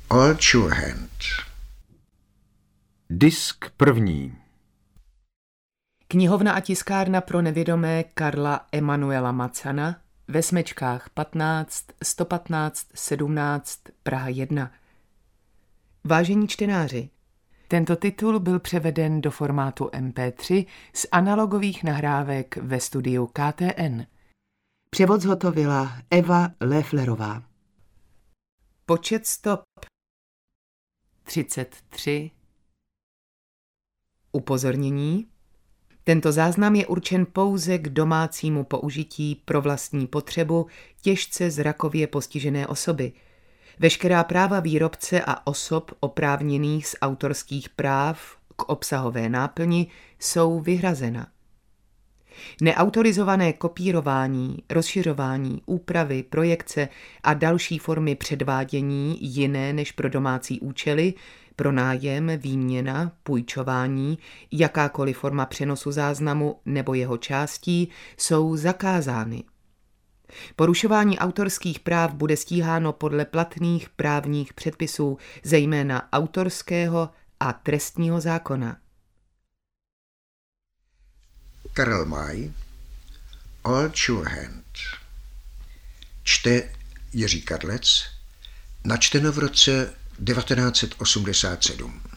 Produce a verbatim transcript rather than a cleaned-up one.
All Sure Hand. Disk první. Knihovna a tiskárna pro nevědomé Karla Emanuela Macana ve Smečkách patnáct, sto patnáct, sedmnáct, Praha jedna. Vážení čtenáři, tento titul byl převeden do formátu em pé tři z analogových nahrávek ve studiu K T N. Převod zhotovila Eva Lefflerová. Počet stop třicet tři. Upozornění. Tento záznam je určen pouze k domácímu použití pro vlastní potřebu těžce zrakově postižené osoby. Veškerá práva výrobce a osob oprávněných z autorských práv k obsahové náplni jsou vyhrazena. Neautorizované kopírování, rozšiřování, úpravy, projekce a další formy předvádění jiné než pro domácí účely, pronájem, výměna, půjčování, jakákoliv forma přenosu záznamu nebo jeho částí jsou zakázány. Porušování autorských práv bude stíháno podle platných právních předpisů, zejména autorského a trestního zákona. Karel May, All Sure Hand. Čte Jiří Karlec, načteno v roce devatenáct set osmdesát sedm.